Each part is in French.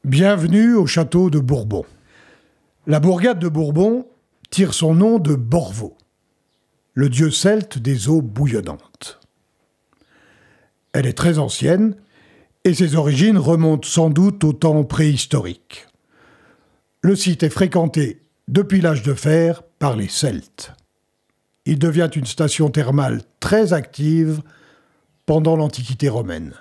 Bienvenue au château de Bourbon. La bourgade de Bourbon tire son nom de Borvo, le dieu celte des eaux bouillonnantes. Elle est très ancienne et ses origines remontent sans doute au temps préhistorique. Le site est fréquenté depuis l'âge de fer par les Celtes. Il devient une station thermale très active pendant l'Antiquité romaine.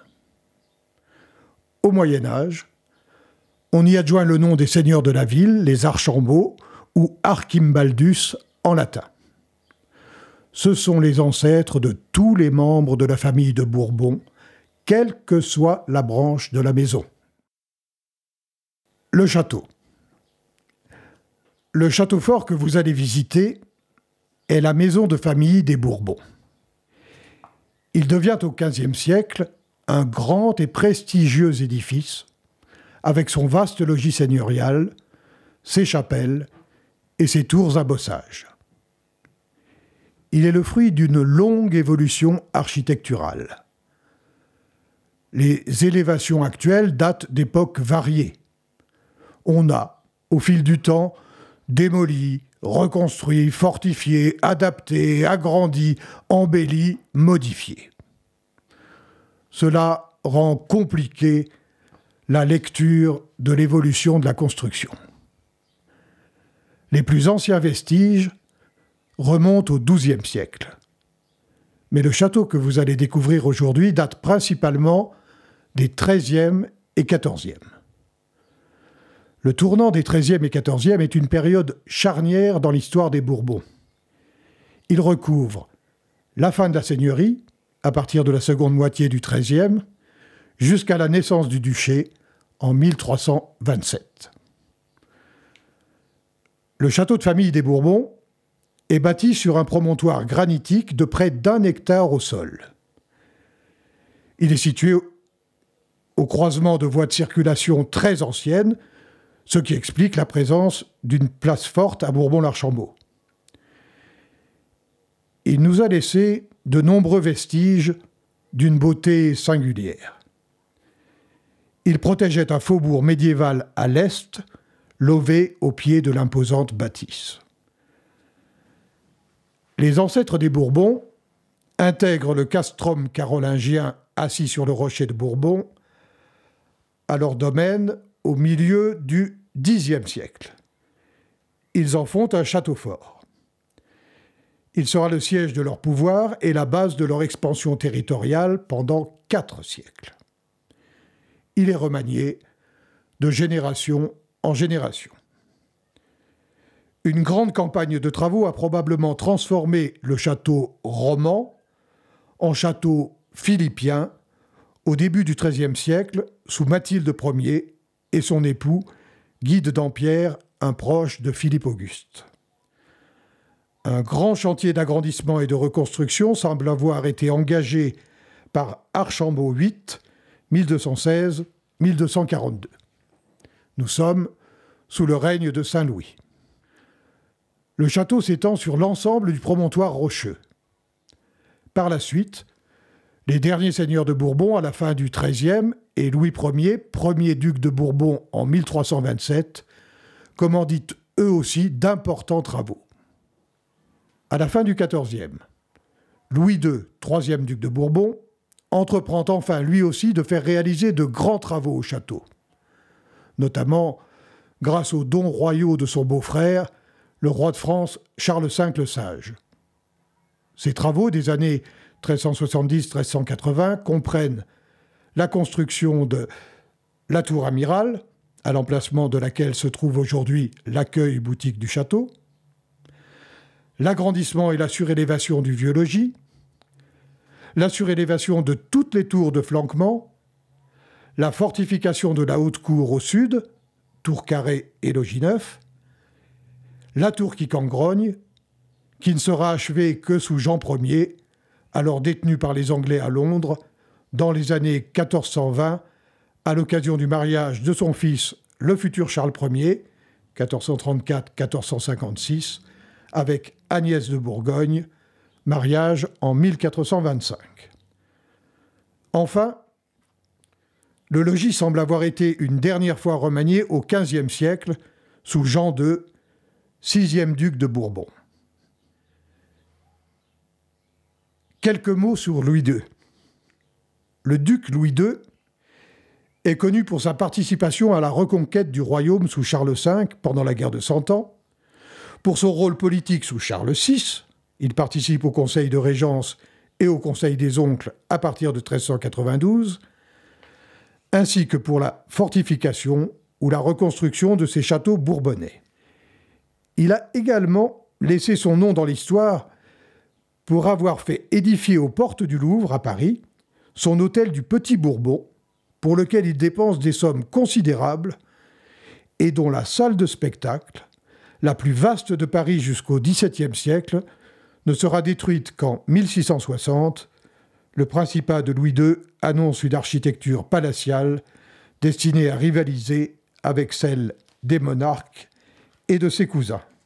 Au Moyen Âge, on y adjoint le nom des seigneurs de la ville, les Archambault ou Archimbaldus en latin. Ce sont les ancêtres de tous les membres de la famille de Bourbon, quelle que soit la branche de la maison. Le château. Le château fort que vous allez visiter est la maison de famille des Bourbons. Il devient au XVe siècle un grand et prestigieux édifice avec son vaste logis seigneurial, ses chapelles et ses tours à bossage. Il est le fruit d'une longue évolution architecturale. Les élévations actuelles datent d'époques variées. On a, au fil du temps, démoli, reconstruit, fortifié, adapté, agrandi, embelli, modifié. Cela rend compliqué la lecture de l'évolution de la construction. Les plus anciens vestiges remontent au XIIe siècle. Mais le château que vous allez découvrir aujourd'hui date principalement des XIIIe et XIVe. Le tournant des XIIIe et XIVe est une période charnière dans l'histoire des Bourbons. Il recouvre la fin de la seigneurie, à partir de la seconde moitié du XIIIe, jusqu'à la naissance du duché en 1327. Le château de famille des Bourbons est bâti sur un promontoire granitique de près d'1 hectare au sol. Il est situé au croisement de voies de circulation très anciennes, ce qui explique la présence d'une place forte à Bourbon-l'Archambault. Il nous a laissé de nombreux vestiges d'une beauté singulière. Il protégeait un faubourg médiéval à l'est, lové au pied de l'imposante bâtisse. Les ancêtres des Bourbons intègrent le castrum carolingien assis sur le rocher de Bourbon à leur domaine au milieu du Xe siècle. Ils en font un château fort. Il sera le siège de leur pouvoir et la base de leur expansion territoriale pendant 4 siècles. Il est remanié de génération en génération. Une grande campagne de travaux a probablement transformé le château roman en château philippien au début du XIIIe siècle sous Mathilde Ier et son époux Guy de Dampierre, un proche de Philippe Auguste. Un grand chantier d'agrandissement et de reconstruction semble avoir été engagé par Archambault VIII, 1216-1242. Nous sommes sous le règne de Saint-Louis. Le château s'étend sur l'ensemble du promontoire rocheux. Par la suite, les derniers seigneurs de Bourbon à la fin du XIIIe et Louis Ier, premier duc de Bourbon en 1327, commanditent eux aussi d'importants travaux. À la fin du XIVe, Louis II, troisième duc de Bourbon, entreprend enfin lui aussi de faire réaliser de grands travaux au château, notamment grâce aux dons royaux de son beau-frère, le roi de France Charles V le Sage. Ces travaux des années 1370-1380 comprennent la construction de la tour amirale, à l'emplacement de laquelle se trouve aujourd'hui l'accueil boutique du château, l'agrandissement et la surélévation du vieux logis, la surélévation de toutes les tours de flanquement, la fortification de la haute cour au sud, tour carrée et logis neuf, la tour qui cangrogne, qui ne sera achevée que sous Jean Ier, alors détenu par les Anglais à Londres, dans les années 1420, à l'occasion du mariage de son fils, le futur Charles Ier, 1434-1456, avec Agnès de Bourgogne, mariage en 1425. Enfin, Le logis semble avoir été une dernière fois remanié au XVe siècle sous Jean II, 6e duc de Bourbon. Quelques mots sur Louis II. Le duc Louis II est connu pour sa participation à la reconquête du royaume sous Charles V pendant la guerre de Cent Ans, pour son rôle politique sous Charles VI, il participe au Conseil de Régence et au Conseil des Oncles à partir de 1392, ainsi que pour la fortification ou la reconstruction de ses châteaux bourbonnais. Il a également laissé son nom dans l'histoire pour avoir fait édifier aux portes du Louvre, à Paris, son hôtel du Petit Bourbon, pour lequel il dépense des sommes considérables et dont la salle de spectacle, la plus vaste de Paris jusqu'au XVIIe siècle, ne sera détruite qu'en 1660. Le Principat de Louis II annonce une architecture palatiale destinée à rivaliser avec celle des monarques et de ses cousins.